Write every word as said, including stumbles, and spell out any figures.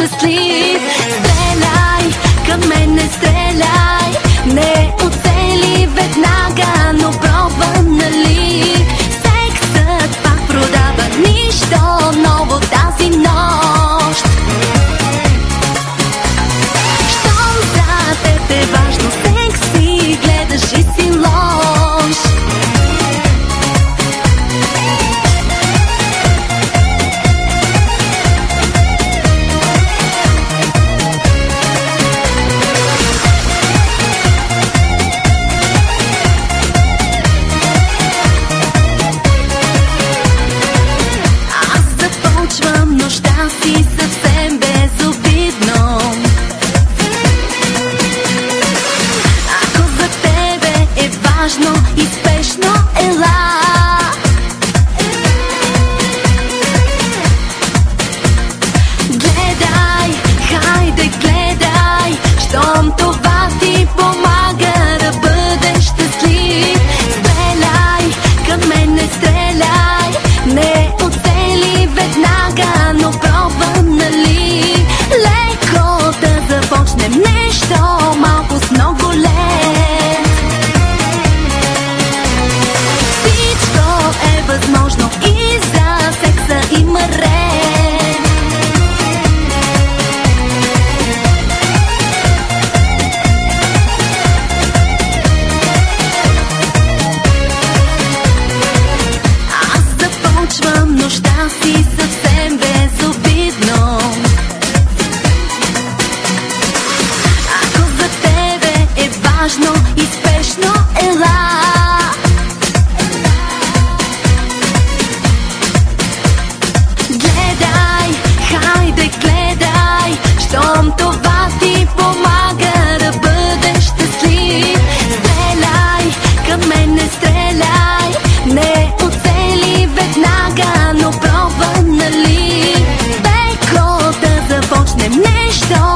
щастлив. Стреляй, към мен не стреляй, не оцели веднага, но пробва, нали? Сексът пак продава, нищо ново тази нощ. Щом за теб е важно секси, гледаш и си лош. Нощта си съвсем безобидно. Ако за тебе е важно и спешно, ела. Гледай, хайде гледай, щом това ти помага да бъдеш щастлив. Стреляй, към мен не стреляй, не оцели веднага, но пробва, нали? Леко да започнем нещо малко с много лед. Всичко е възможно и за секса има ред. Аз започвам нощта си съвсем безобидно. Ако за тебе е важно и спешно, ела. Гледай, хайде гледай, щом това ти помага да бъдеш щастлив. Стреляй, към мен не стреляй, не оцели веднага, но пробва, нали? Леко да започнем нещо